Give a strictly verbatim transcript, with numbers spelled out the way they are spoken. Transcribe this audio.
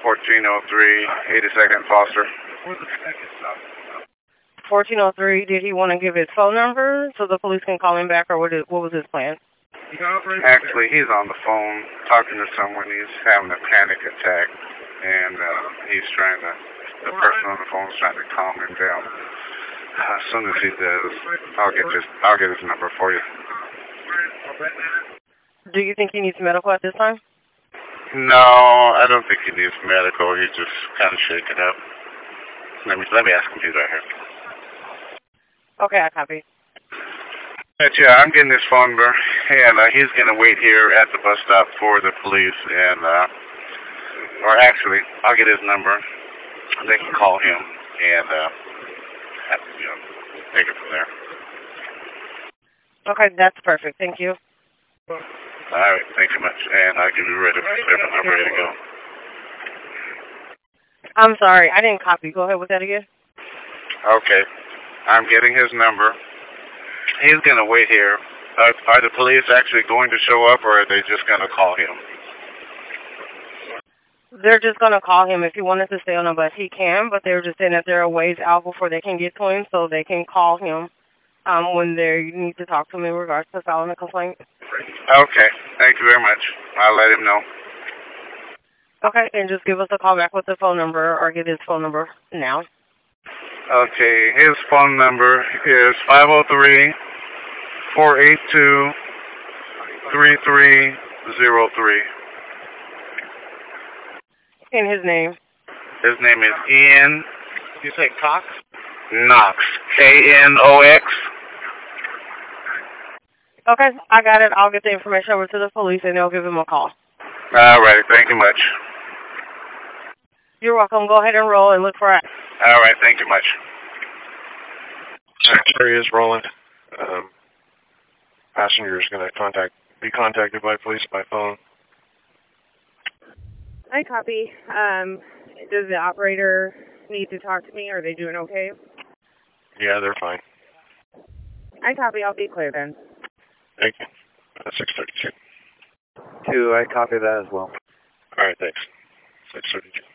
fourteen oh three, eighty-second Foster. fourteen oh three, did he want to give his phone number so the police can call him back, or what, is, what was his plan? Actually, he's on the phone talking to someone. He's having a panic attack, and uh, he's trying to, the person on the phone is trying to calm him down. As soon as he does, I'll get his, I'll get his number for you. Do you think he needs medical at this time? No, I don't think he needs medical. He's just kind of shaken up. Let me let me ask him if he's right here. Okay, I copy. But yeah, I'm getting his phone number, and uh, he's gonna wait here at the bus stop for the police, and uh, or actually, I'll get his number. They can call him, and uh, have, you know, take it from there. Okay, that's perfect. Thank you. All right, thanks so much, and I'll give you ready, I'm ready to go. I'm sorry, I didn't copy. Go ahead with that again. Okay, I'm getting his number. He's going to wait here. Are, are the police actually going to show up, or are they just going to call him? They're just going to call him. If he wanted to stay on the bus, he can, but they were just saying that there are ways out before they can get to him, so they can call him um, when they need to talk to him in regards to filing a complaint. Okay, thank you very much. I'll let him know. Okay, and just give us a call back with the phone number, or get his phone number now. Okay, his phone number is five oh three, four eight two, three three zero three. And his name? His name is Ian. You say Cox? Knox. K N O X. Okay, I got it. I'll get the information over to the police, and they'll give him a call. All right, thank you much. You're welcome. Go ahead and roll and look for it. All right, thank you much. There he is, Roland. Um, passenger is going to contact, be contacted by police by phone. I copy. Um, does the operator need to talk to me? Are they doing okay? Yeah, they're fine. I copy. I'll be clear then. Thank you. Uh, six thirty-two. Two, I copy that as well. All right, thanks. six thirty-two.